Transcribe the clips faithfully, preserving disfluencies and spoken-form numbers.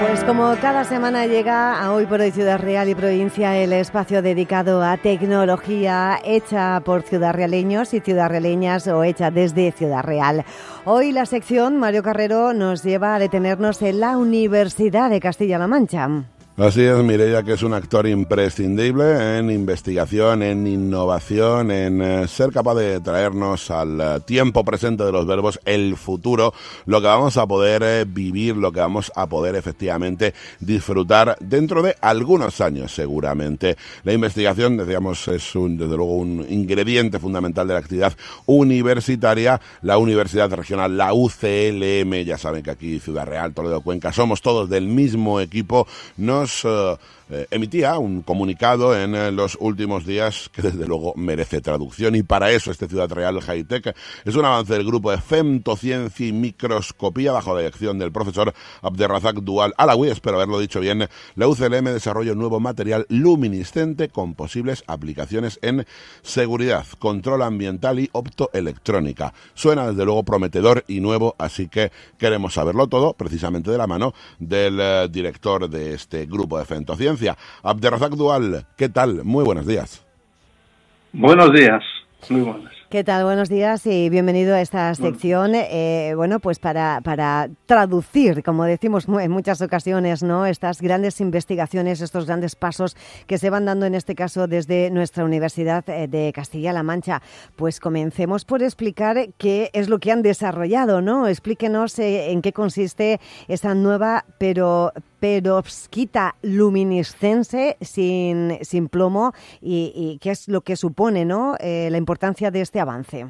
Pues como cada semana llega a Hoy por Hoy Ciudad Real y Provincia, el espacio dedicado a tecnología hecha por ciudadrealeños y ciudadrealeñas o hecha desde Ciudad Real. Hoy la sección Mario Carrero nos lleva a detenernos en la Universidad de Castilla-La Mancha. Así es, Mireia, que es un actor imprescindible en investigación, en innovación, en eh, ser capaz de traernos al eh, tiempo presente de los verbos el futuro, lo que vamos a poder eh, vivir, lo que vamos a poder efectivamente disfrutar dentro de algunos años seguramente. La investigación, decíamos, es un, desde luego un ingrediente fundamental de la actividad universitaria. La Universidad Regional, la U C L M, ya saben que aquí Ciudad Real, Toledo, Cuenca, somos todos del mismo equipo. Nos Uh, eh, emitía un comunicado en eh, los últimos días que desde luego merece traducción, y para eso este Ciudad Real High Tech es un avance del grupo de Femtociencia y Microscopía bajo la dirección del profesor Abderrazak Dual Alawi. Espero haberlo dicho bien. La U C L M desarrolla un nuevo material luminiscente con posibles aplicaciones en seguridad, control ambiental y optoelectrónica. Suena desde luego prometedor y nuevo, así que queremos saberlo todo precisamente de la mano del eh, director de este grupo de Femtociencia, Abderrazak Dual. ¿Qué tal? Muy buenos días. Buenos días, muy buenos. ¿Qué tal? Buenos días y bienvenido a esta sección. Eh, bueno, pues para, para traducir, como decimos en muchas ocasiones, ¿no?, estas grandes investigaciones, estos grandes pasos que se van dando en este caso desde nuestra Universidad de Castilla-La Mancha. Pues comencemos por explicar qué es lo que han desarrollado, ¿no? Explíquenos eh, en qué consiste esa nueva pero perovskita luminiscente sin, sin plomo y, y qué es lo que supone, ¿no?, eh, la importancia de este avance.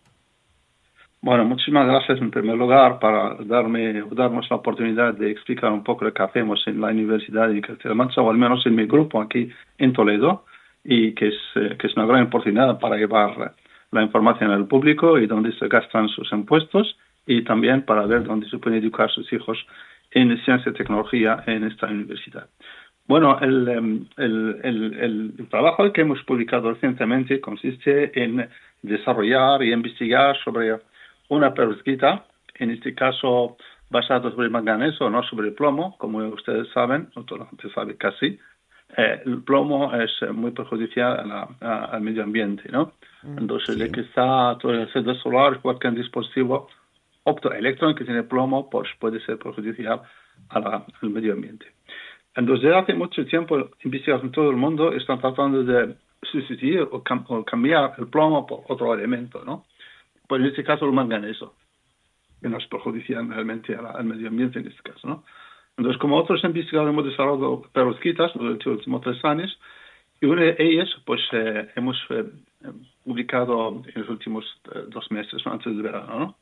Bueno, muchísimas gracias en primer lugar para darme darnos la oportunidad de explicar un poco lo que hacemos en la Universidad de Castilla-La Mancha, o al menos en mi grupo aquí en Toledo, y que es, eh, que es una gran oportunidad para llevar la información al público y dónde se gastan sus impuestos, y también para ver dónde se pueden educar a sus hijos en ciencia y tecnología en esta universidad. Bueno, el, el, el, el, el trabajo que hemos publicado recientemente consiste en desarrollar y investigar sobre una perovskita, en este caso basado sobre el manganeso, no sobre el plomo, como ustedes saben, o toda la gente sabe casi. Eh, el plomo es muy perjudicial a la, a, al medio ambiente, ¿no? Entonces, sí. El que está todo el centro solar, cualquier dispositivo optoelectrónico que tiene plomo, pues puede ser perjudicial a la, al medio ambiente. Entonces, desde hace mucho tiempo, investigadores en todo el mundo están tratando de sustituir o, cam- o cambiar el plomo por otro elemento, ¿no? Pues en este caso el manganeso, que nos perjudicia realmente a la, al medio ambiente en este caso, ¿no? Entonces, como otros investigadores hemos desarrollado perovskitas durante los últimos tres años, y una de ellas, pues, eh, hemos eh, publicado en los últimos eh, dos meses, ¿no?, antes del verano, ¿no?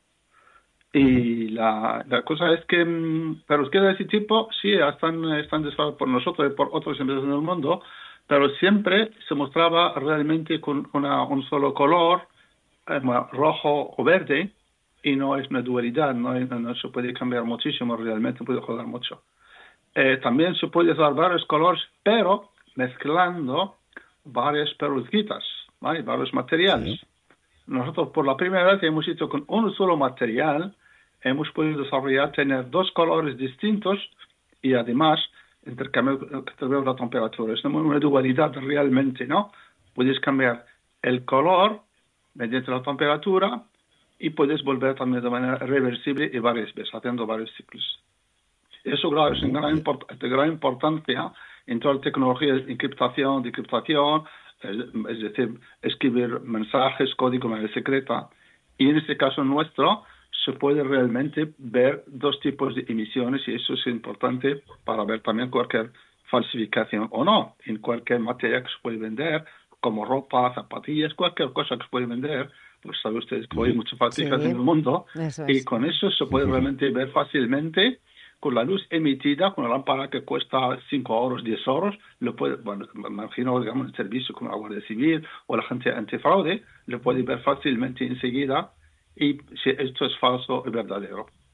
Y la, la cosa es que mmm, perovskitas de ese tipo sí están, están desarrolladas por nosotros y por otros empresas en el mundo, pero siempre se mostraba realmente con una, un solo color, eh, rojo o verde, y no es una dualidad, no, no, no se puede cambiar muchísimo, realmente puede jugar mucho. Eh, también se puede usar varios colores, pero mezclando varias perovskitas, ¿vale?, varios materiales. Sí. Nosotros por la primera vez hemos hecho con un solo material, hemos podido desarrollar, tener dos colores distintos y además intercambiar la temperatura. Es una dualidad realmente, ¿no? Puedes cambiar el color mediante la temperatura y puedes volver también de manera reversible y varias veces, haciendo varios ciclos. Eso, claro, es de gran, import- de gran importancia en toda la tecnología de encriptación, decriptación, es decir, escribir mensajes, código de manera secreta. Y en este caso nuestro, se puede realmente ver dos tipos de emisiones, y eso es importante para ver también cualquier falsificación o no en cualquier materia que se puede vender, como ropa, zapatillas, cualquier cosa que se puede vender. Pues saben ustedes que hoy hay muchas falsificaciones sí, en el mundo, y con eso se puede realmente ver fácilmente con la luz emitida, con una lámpara que cuesta cinco euros, diez euros, lo puede, bueno, me imagino, digamos, el servicio como la Guardia Civil o la gente antifraude, lo puede ver fácilmente enseguida, y si esto es falso o verdadero.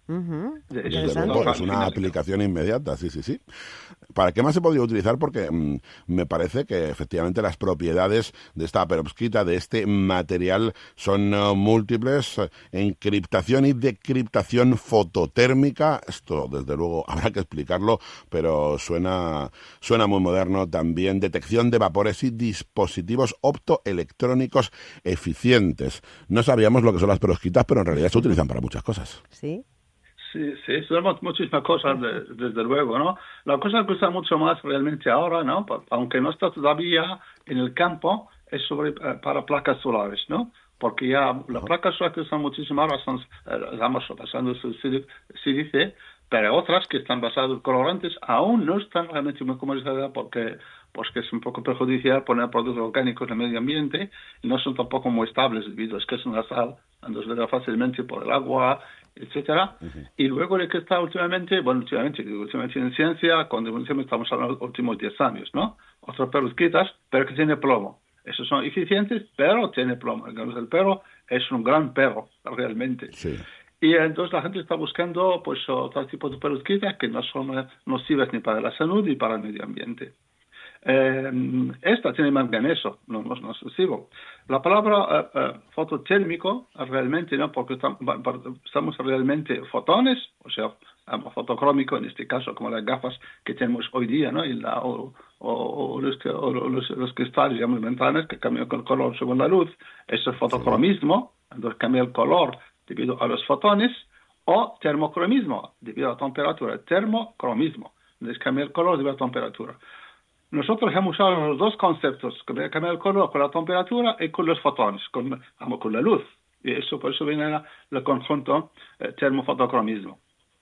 Uh-huh. Desde luego, es una aplicación inmediata, sí, sí, sí. ¿Para qué más se podría utilizar? Porque mmm, me parece que efectivamente las propiedades de esta perovskita, de este material, son uh, múltiples. Encriptación y decriptación fototérmica, esto desde luego habrá que explicarlo, pero suena, suena muy moderno también. Detección de vapores y dispositivos optoelectrónicos eficientes. No sabíamos lo que son las perovskitas, pero en realidad se utilizan para muchas cosas. Sí. Sí, sí, sabemos muchísimas cosas, de, desde luego, ¿no? La cosa que usa mucho más realmente ahora, ¿no? Aunque no está todavía en el campo, es sobre para placas solares, ¿no? Porque ya las placas solares que usan muchísimo ahora son, digamos, basando en sílice, pero otras que están basadas en colorantes aún no están realmente muy comercializadas porque, pues que es un poco perjudicial poner productos orgánicos en el medio ambiente y no son tampoco muy estables debido a que es una sal, entonces fácilmente por el agua, etcétera. Uh-huh. Y luego de que está últimamente, bueno, últimamente, últimamente en ciencia, cuando estamos hablando de los últimos diez años, ¿no? Otras perovskitas, pero que tiene plomo. Esos son eficientes, pero tiene plomo. El perro es un gran perro, realmente. Sí. Y entonces la gente está buscando, pues, otro tipo de perovskitas que no son nocivas ni para la salud ni para el medio ambiente. Eh, esta tiene manganeso, no, no, no es nocivo. La palabra uh, uh, fototérmico realmente no, porque estamos, estamos realmente fotones, o sea, um, fotocrómico en este caso, como las gafas que tenemos hoy día, ¿no? Y la, o, o, o, los, o los, los cristales, digamos, ventanas que cambian el color según la luz. Eso es fotocromismo, entonces cambia el color debido a los fotones, o termocromismo, debido a la temperatura. Termocromismo, entonces cambia el color debido a la temperatura. Nosotros hemos usado los dos conceptos, cambiar el color con la temperatura y con los fotones, con, con la luz. Y eso, por eso viene el conjunto eh, termofotocromismo.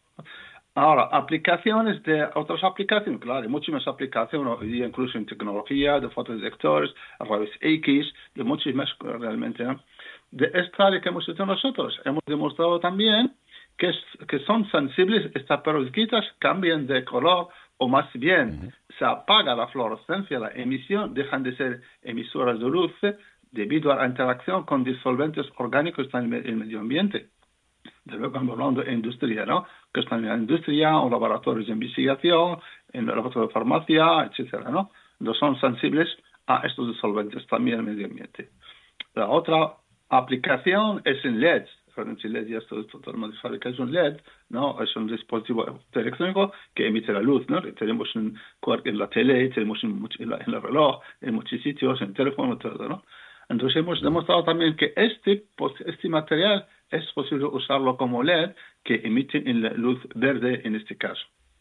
Ahora, aplicaciones de otras aplicaciones, claro, hay muchísimas aplicaciones hoy día, incluso en tecnología, de fotodetectores, rayos X, de muchísimas realmente, ¿no? De esta área que hemos hecho nosotros, hemos demostrado también que, es, que son sensibles, estas perovskitas cambian de color, o más bien uh-huh. se apaga la fluorescencia, la emisión, dejan de ser emisoras de luz debido a la interacción con disolventes orgánicos en el medio ambiente. De luego estamos hablando de industria, ¿no? Que están en la industria o laboratorios de investigación, en laboratorios de farmacia, etcétera, ¿no? No son sensibles a estos disolventes también en el medio ambiente. La otra aplicación es en L E Ds. El L E D ya está totalmente fabricado, es un L E D, ¿no? Es un dispositivo electrónico que emite la luz, ¿no? Tenemos en, en la tele, tenemos en, en, la, en el reloj, en muchos sitios, en teléfono, todo, ¿no? Entonces hemos demostrado también que este, este material es posible usarlo como L E D que emite en la luz verde en este caso.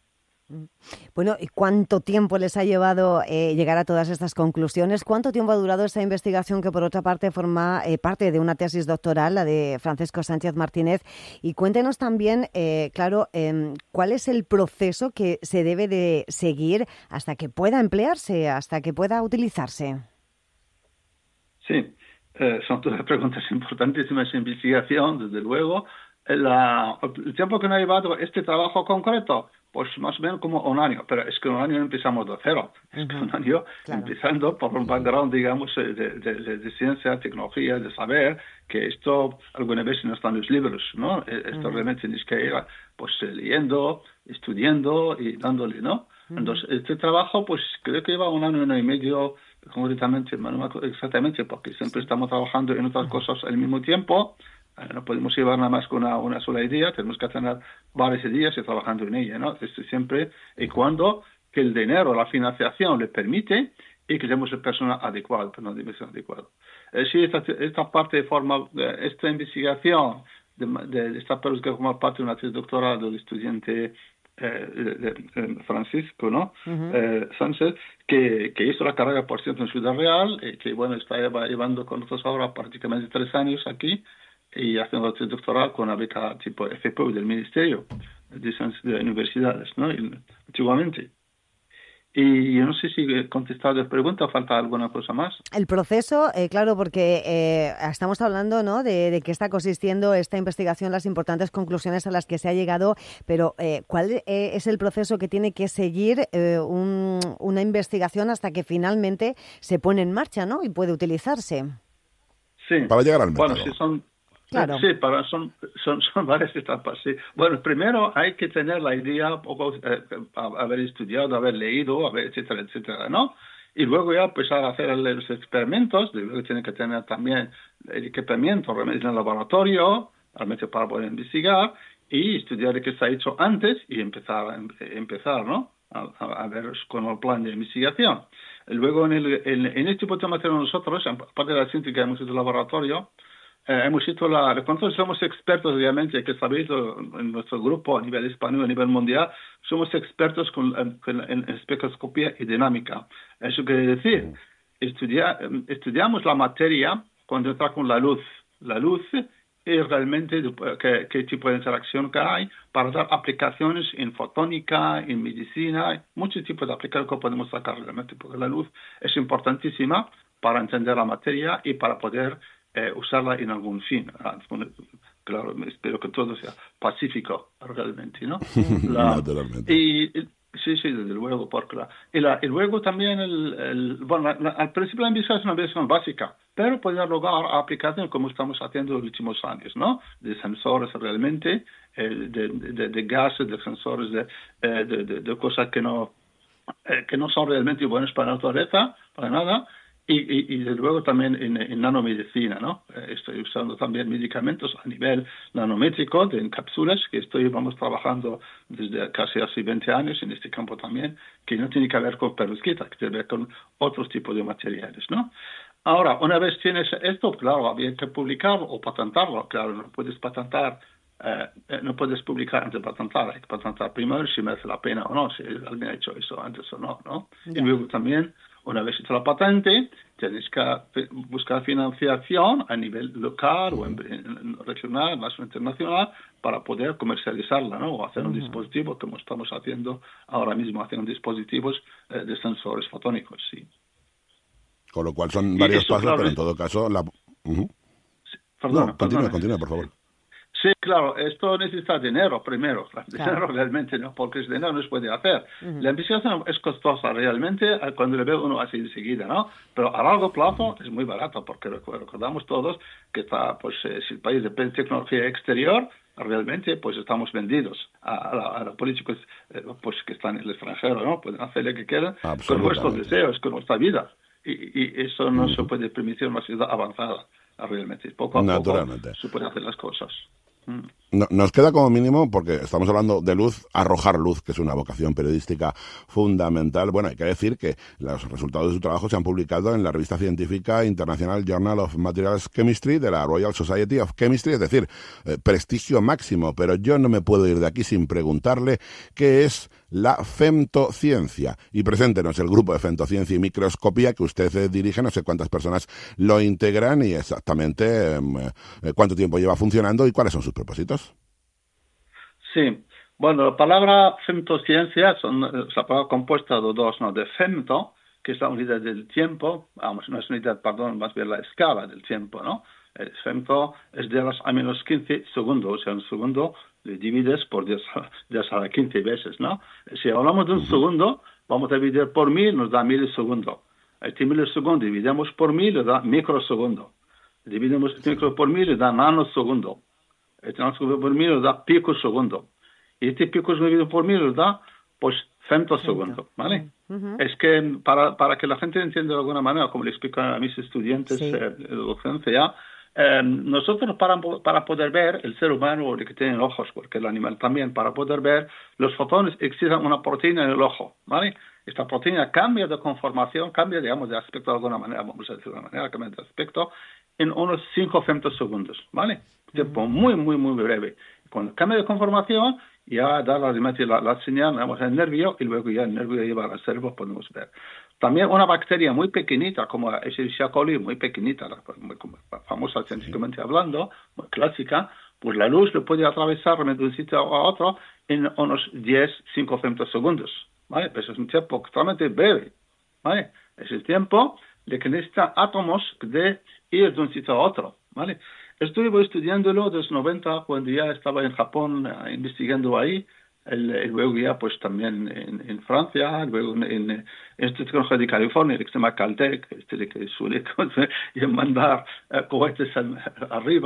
Bueno, ¿y cuánto tiempo les ha llevado eh, llegar a todas estas conclusiones? ¿Cuánto tiempo ha durado esta investigación que, por otra parte, forma eh, parte de una tesis doctoral, la de Francisco Sánchez Martínez? Y cuéntenos también, eh, claro, eh, cuál es el proceso que se debe de seguir hasta que pueda emplearse, hasta que pueda utilizarse. Sí, eh, son todas preguntas importantísimas en investigación, desde luego. La, el tiempo que nos ha llevado este trabajo concreto, pues más o menos como un año, pero es que un año no empezamos de cero, uh-huh. es que un año claro. empezando por un background, digamos, de, de, de, de ciencia, tecnología, de saber que esto algunas veces no está en los libros, ¿no? Esto uh-huh. realmente tienes que ir pues leyendo, estudiando y dándole, ¿no? Uh-huh. Entonces, este trabajo, pues creo que lleva un año, un año y medio, concretamente, no exactamente, porque siempre estamos trabajando en otras uh-huh. cosas al mismo tiempo. No podemos llevar nada más con una, una sola idea, tenemos que tener varias ideas y trabajando en ella, ¿no? Esto siempre y cuando que el dinero, la financiación le permite y que tenemos el personal adecuado, pero no de dimensión adecuado. Es decir, esta, esta parte de forma, esta investigación de, de, de esta persona que forma parte de una tesis doctoral del estudiante eh, de, de Francisco, ¿no? Uh-huh. eh, Sánchez, que, que hizo la carrera, por cierto, en Ciudad Real, y que, bueno, está llevando con nosotros ahora prácticamente tres años aquí, y haciendo el doctoral con una beca tipo F P U del Ministerio de, de Universidades, ¿no? Y, antiguamente. Y yo no sé si he contestado la pregunta o falta alguna cosa más. El proceso, eh, claro, porque eh, estamos hablando, ¿no?, de, de qué está consistiendo esta investigación, las importantes conclusiones a las que se ha llegado, pero eh, ¿cuál eh, es el proceso que tiene que seguir eh, un, una investigación hasta que finalmente se pone en marcha, ¿no?, y puede utilizarse? Sí. Para llegar al mercado. Bueno, si son... Claro. Sí, para, son, son, son varias etapas, sí. Bueno, primero hay que tener la idea, poco, eh, haber estudiado, haber leído, haber, etcétera, etcétera, ¿no? Y luego ya empezar a hacer los experimentos, luego tiene que tener también el equipamiento realmente en el laboratorio, realmente para poder investigar, y estudiar lo que se ha hecho antes y empezar, empezar ¿no? A, a ver con el plan de investigación. Luego, en, el, en, en este tipo de material nosotros, aparte de la ciencia que hemos hecho en el laboratorio, eh, hemos hecho la... Nosotros somos expertos, obviamente, que sabéis, en nuestro grupo a nivel español, a nivel mundial, somos expertos con, con, en espectroscopía y dinámica. Eso quiere decir, estudia, estudiamos la materia cuando entra con la luz. La luz y realmente qué, qué tipo de interacción que hay para dar aplicaciones en fotónica, en medicina, muchos tipos de aplicaciones que podemos sacar realmente, porque la luz es importantísima para entender la materia y para poder eh, usarla en algún fin. Claro, espero que todo sea pacífico realmente, ¿no? La, Naturalmente. Y, sí, sí, desde luego, porque la, y, la, y luego también, el, el, bueno, la, la, al principio la investigación es una investigación básica, pero puede dar lugar a aplicaciones como estamos haciendo en los últimos años, ¿no? De sensores realmente, eh, de, de, de gases, de sensores, de, eh, de, de, de cosas que no, eh, que no son realmente buenas para la naturaleza, para nada. Y, y, y desde luego también en, en nanomedicina, ¿no? Eh, estoy usando también medicamentos a nivel nanométrico, de, en cápsulas, que estoy, vamos, trabajando desde casi hace veinte años en este campo también, que no tiene que ver con perovskita, que tiene que ver con otros tipos de materiales, ¿no? Ahora, una vez tienes esto, claro, había que publicarlo o patentarlo. Claro, no puedes patentar, eh, no puedes publicar antes de patentar, hay que patentar primero si merece la pena o no, si alguien ha hecho eso antes o no, ¿no? Yeah. Y luego también, una vez hecha la patente, tienes que buscar financiación a nivel local o en, en regional, más internacional, para poder comercializarla, ¿no? O hacer uh-huh. un dispositivo, como estamos haciendo ahora mismo, haciendo dispositivos eh, de sensores fotónicos, sí. Con lo cual son varios eso, pasos, claro, pero en todo caso... La... Uh-huh. sí, perdona, no, continúa, perdona. continúa, por favor. Sí, claro, esto necesita dinero primero. Claro. Dinero realmente no, porque el dinero no se puede hacer. Uh-huh. La investigación es costosa realmente cuando le ve uno así enseguida, ¿no? Pero a largo plazo es muy barato, porque recordamos todos que está, pues, eh, si el país depende de tecnología exterior, realmente pues estamos vendidos a, a, a los políticos eh, pues que están en el extranjero, ¿no? Pueden hacer lo que quieran con nuestros deseos, con nuestra vida. Y, y eso no uh-huh. se puede permitir una ciudad avanzada realmente. Poco a poco se pueden hacer las cosas. No, nos queda como mínimo, porque estamos hablando de luz, arrojar luz, que es una vocación periodística fundamental. Bueno, hay que decir que los resultados de su trabajo se han publicado en la revista científica International Journal of Materials Chemistry de la Royal Society of Chemistry, es decir, eh, prestigio máximo. Pero yo no me puedo ir de aquí sin preguntarle qué es la femtociencia. Y preséntenos el grupo de femtociencia y microscopía que usted eh, dirige, no sé cuántas personas lo integran y exactamente eh, cuánto tiempo lleva funcionando y cuáles son sus propósitos. Sí, bueno, la palabra femtociencia son, es la palabra compuesta de dos, ¿no? De femto, que es la unidad del tiempo, vamos, no es unidad, perdón, más bien la escala del tiempo, ¿no? El femto es de las a menos quince segundos, o sea, un segundo le divides por diez a la quince veces, ¿no? Si hablamos de un segundo, vamos a dividir por mil, nos da milisegundo. Este milisegundo dividimos por mil, le da microsegundo. Dividimos este micro por mil, le da nanosegundo. Este nanosegundo por mil, le da picosegundo. Y este picosegundo por mil, le da, pues, femtosegundo, ¿vale? Uh-huh. Es que para, para que la gente entienda de alguna manera, como le explico a mis estudiantes sí. eh, de docencia, eh, nosotros para, para poder ver, el ser humano que tiene ojos, porque el animal también, para poder ver los fotones, existe una proteína en el ojo, ¿vale? Esta proteína cambia de conformación, cambia, digamos, de aspecto de alguna manera, vamos a decir de alguna manera, cambia de aspecto en unos cinco femtosegundos, ¿vale? Tiempo uh-huh. muy, muy, muy breve. Cuando cambia de conformación, ya da la, la, la señal, vamos al nervio, y luego ya el nervio lleva al cerebro, podemos ver. También una bacteria muy pequeñita, como la Escherichia coli, muy pequeñita, muy, muy famosa científicamente hablando, muy clásica, pues la luz lo puede atravesar de un sitio a otro en unos diez, cinco femtosegundos, ¿vale? Pero es un tiempo extremadamente breve, ¿vale? Es el tiempo de que necesita átomos de ir de un sitio a otro, ¿vale? Estuve estudiándolo desde los noventa, cuando ya estaba en Japón, uh, investigando ahí, el, el, luego ya pues también en, en Francia, luego en, en el Instituto de California, el que se llama Caltech, este que suele mandar uh, cohetes al, arriba,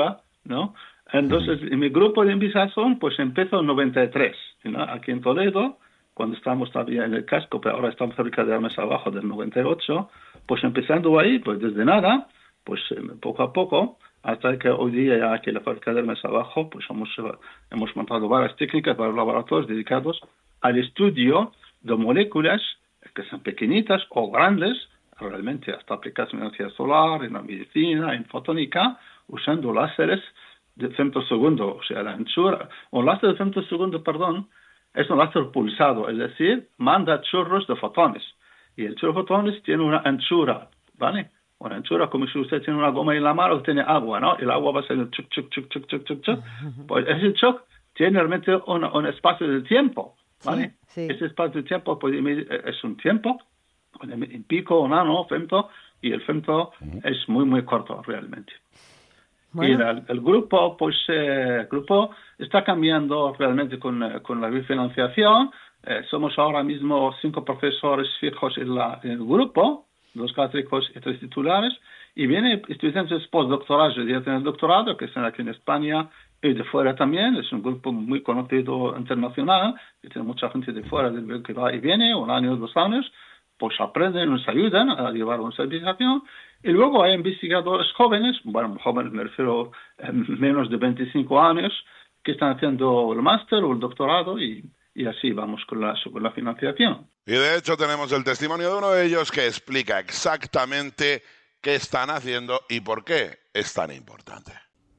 ¿no? Entonces, en mi grupo de investigación, pues empezó en noventa y tres, ¿no? Aquí en Toledo, cuando estábamos todavía en el casco, pero ahora estamos cerca de la mesa abajo del noventa y ocho, pues empezando ahí, pues desde nada, pues eh, poco a poco, hasta que hoy día ya aquí en la fábrica del mesa abajo, pues hemos, hemos montado varias técnicas, varios laboratorios dedicados al estudio de moléculas que son pequeñitas o grandes, realmente hasta aplicadas en energía solar, en la medicina, en fotónica, usando láseres de femtosegundo, o sea, la anchura, un láser de femtosegundo, perdón, es un láser pulsado, es decir, manda chorros de fotones. Y el chorro de fotones tiene una anchura, ¿vale? Una anchura como si usted tiene una goma en la mano que tiene agua, ¿no? El agua va a ser el chuc, chuc, chuc, chuc, chuc, chuc, chuc. Pues ese chuc tiene realmente un, un espacio de tiempo, ¿vale? Sí, sí. Ese espacio de tiempo pues, es un tiempo, en pico, nano, femto, y el femto uh-huh. es muy, muy corto realmente. Bueno. Y el, el grupo, pues, eh, el grupo está cambiando realmente con, con la refinanciación. Eh, somos ahora mismo cinco profesores fijos en, la, en el grupo, dos catedráticos y tres titulares, y vienen estudiantes postdoctorales, ya tienen el doctorado, que están aquí en España y de fuera también. Es un grupo muy conocido internacional, que tiene mucha gente de fuera del que va y viene, un año, dos años, pues aprenden, nos ayudan a llevar una certificación. Y luego hay investigadores jóvenes, bueno, jóvenes me refiero a menos de veinticinco años, que están haciendo el máster o el doctorado y, y así vamos con la, con la financiación. Y de hecho tenemos el testimonio de uno de ellos que explica exactamente qué están haciendo y por qué es tan importante.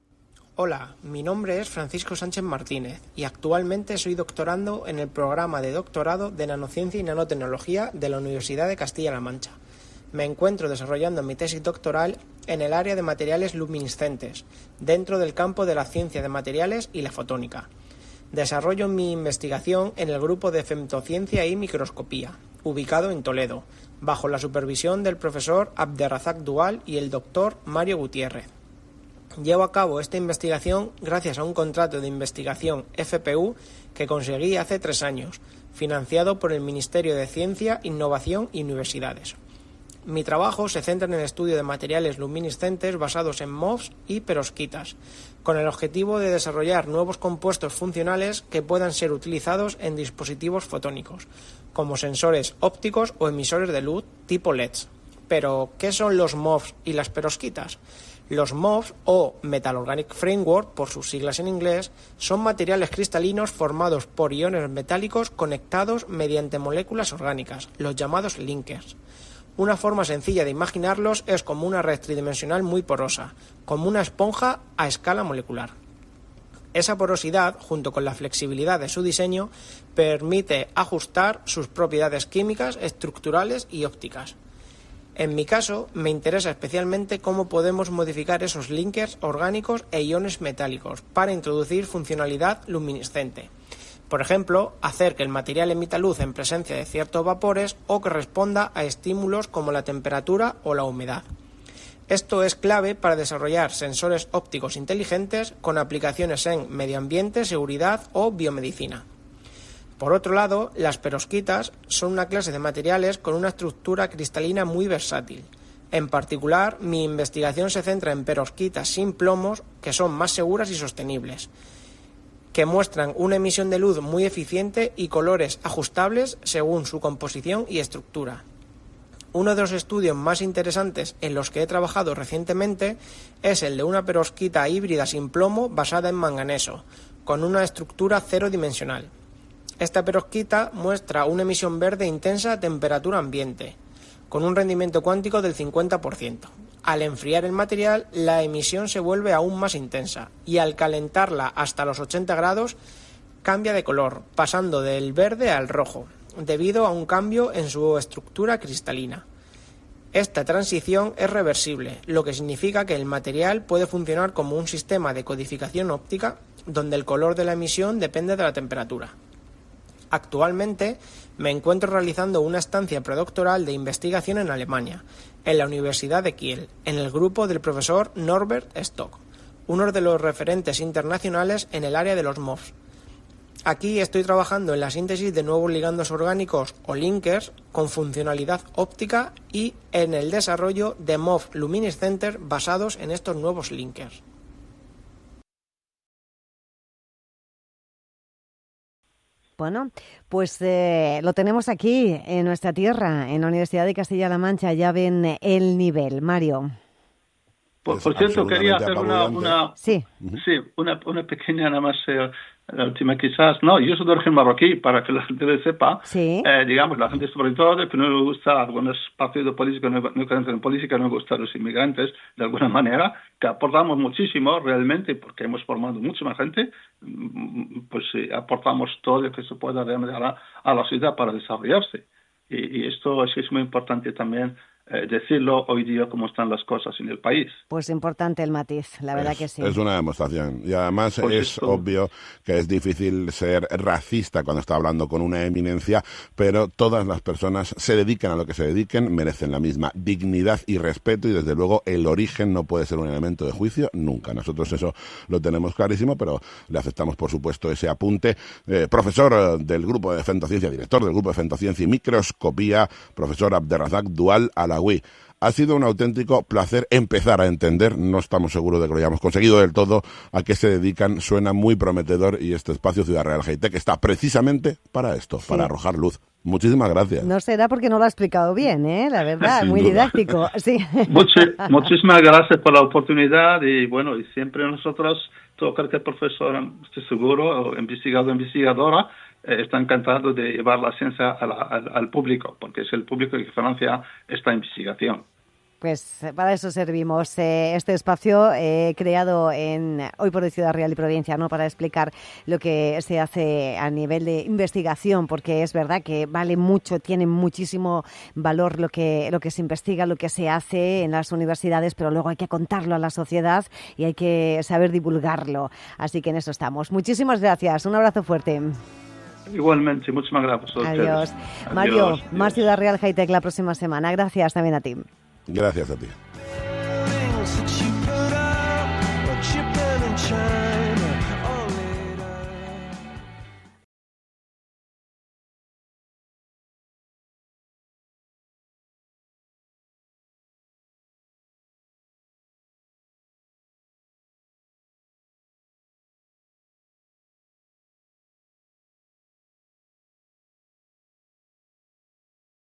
Hola, mi nombre es Francisco Sánchez Martínez y actualmente soy doctorando en el programa de doctorado de Nanociencia y Nanotecnología de la Universidad de Castilla-La Mancha. Me encuentro desarrollando mi tesis doctoral en el área de materiales luminiscentes, dentro del campo de la ciencia de materiales y la fotónica. Desarrollo mi investigación en el grupo de femtociencia y microscopía, ubicado en Toledo, bajo la supervisión del profesor Abderrazak Dual y el doctor Mario Gutiérrez. Llevo a cabo esta investigación gracias a un contrato de investigación F P U que conseguí hace tres años, financiado por el Ministerio de Ciencia, Innovación y Universidades. Mi trabajo se centra en el estudio de materiales luminiscentes basados en M O Fs y perovskitas, con el objetivo de desarrollar nuevos compuestos funcionales que puedan ser utilizados en dispositivos fotónicos, como sensores ópticos o emisores de luz tipo L E Ds. Pero, ¿qué son los M O Fs y las perovskitas? Los M O Fs, o Metal Organic Framework, por sus siglas en inglés, son materiales cristalinos formados por iones metálicos conectados mediante moléculas orgánicas, los llamados linkers. Una forma sencilla de imaginarlos es como una red tridimensional muy porosa, como una esponja a escala molecular. Esa porosidad, junto con la flexibilidad de su diseño, permite ajustar sus propiedades químicas, estructurales y ópticas. En mi caso, me interesa especialmente cómo podemos modificar esos linkers orgánicos e iones metálicos para introducir funcionalidad luminiscente. Por ejemplo, hacer que el material emita luz en presencia de ciertos vapores o que responda a estímulos como la temperatura o la humedad. Esto es clave para desarrollar sensores ópticos inteligentes con aplicaciones en medio ambiente, seguridad o biomedicina. Por otro lado, las perovskitas son una clase de materiales con una estructura cristalina muy versátil. En particular, mi investigación se centra en perovskitas sin plomos que son más seguras y sostenibles, que muestran una emisión de luz muy eficiente y colores ajustables según su composición y estructura. Uno de los estudios más interesantes en los que he trabajado recientemente es el de una perovskita híbrida sin plomo basada en manganeso, con una estructura cero dimensional. Esta perovskita muestra una emisión verde intensa a temperatura ambiente, con un rendimiento cuántico del cincuenta por ciento. Al enfriar el material, la emisión se vuelve aún más intensa y al calentarla hasta los ochenta grados, cambia de color, pasando del verde al rojo, debido a un cambio en su estructura cristalina. Esta transición es reversible, lo que significa que el material puede funcionar como un sistema de codificación óptica, donde el color de la emisión depende de la temperatura. Actualmente me encuentro realizando una estancia predoctoral de investigación en Alemania, en la Universidad de Kiel, en el grupo del profesor Norbert Stock, uno de los referentes internacionales en el área de los M O Fs. Aquí estoy trabajando en la síntesis de nuevos ligandos orgánicos o linkers con funcionalidad óptica y en el desarrollo de M O F luminiscentes basados en estos nuevos linkers. Bueno, pues eh, lo tenemos aquí, en nuestra tierra, en la Universidad de Castilla-La Mancha. Ya ven el nivel. Mario. Por, por cierto, quería hacer una, una, sí. Sí, una, una pequeña, nada más, eh, la última quizás. No, yo soy de origen marroquí, para que la gente lo sepa. Sí. Eh, digamos, la gente sobre todo que no le gusta algunos partidos políticos, no, no creen en política, no le gustan los inmigrantes, de alguna manera, que aportamos muchísimo realmente, porque hemos formado muchísima gente, pues eh, aportamos todo lo que se pueda realmente a la, a la ciudad para desarrollarse. Y, y esto es, es muy importante también eh, decirlo hoy día cómo están las cosas en el país. Pues importante el matiz, la verdad es, que sí. Es una demostración. Y además pues es esto. obvio que es difícil ser racista cuando está hablando con una eminencia, pero todas las personas se dedican a lo que se dediquen, merecen la misma dignidad y respeto, y desde luego el origen no puede ser un elemento de juicio nunca. Nosotros eso lo tenemos clarísimo, pero le aceptamos por supuesto ese apunte. Eh, profesor del grupo de Fentociencia, director del grupo de Fentociencia y Microscopía, profesor Abderrazak Dual Alaoui. Ha sido un auténtico placer empezar a entender, no estamos seguros de que lo hayamos conseguido del todo, a qué se dedican. Suena muy prometedor y este espacio Ciudad Real Hightech está precisamente para esto, sí. para arrojar luz. Muchísimas gracias. No será porque no lo ha explicado bien, ¿eh? La verdad, muy duda. didáctico. Sí. Muchi- muchísimas gracias por la oportunidad y bueno, y siempre nosotros, todo cualquier profesor, estoy seguro, o investigador o investigadora, eh, está encantado de llevar la ciencia a la, al, al público, porque es el público que financia esta investigación. Pues para eso servimos. Eh, este espacio eh, creado en Hoy por Hoy Ciudad Real y Provincia, ¿no? Para explicar lo que se hace a nivel de investigación, porque es verdad que vale mucho, tiene muchísimo valor lo que, lo que se investiga, lo que se hace en las universidades, pero luego hay que contarlo a la sociedad y hay que saber divulgarlo. Así que en eso estamos. Muchísimas gracias. Un abrazo fuerte. Igualmente, muchísimas gracias. Adiós. Adiós. Mario, Adiós. más Ciudad Real Hightech la próxima semana. Gracias también a ti. Gracias a ti.